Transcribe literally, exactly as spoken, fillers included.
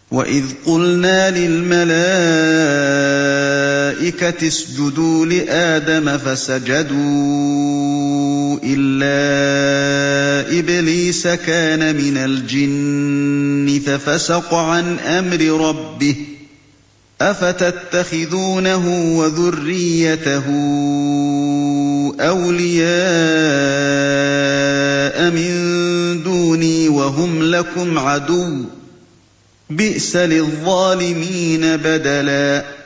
وَإِذْ قُلْنَا لِلْمَلَائِكَةِ اسْجُدُوا لِآدَمَ فَسَجَدُوا إِلَّا إِبْلِيسَ كَانَ مِنَ الْجِنِّ فَفَسَقَ عَنْ أَمْرِ رَبِّهِ ۗ أَفَتَتَّخِذُونَهُ وَذُرِّيَّتَهُ أَوْلِيَاءَ مِن دُونِي وَهُمْ لَكُمْ عَدُوٌّ ۚ بِئْسَ لِلظَّالِمِينَ بَدَلًا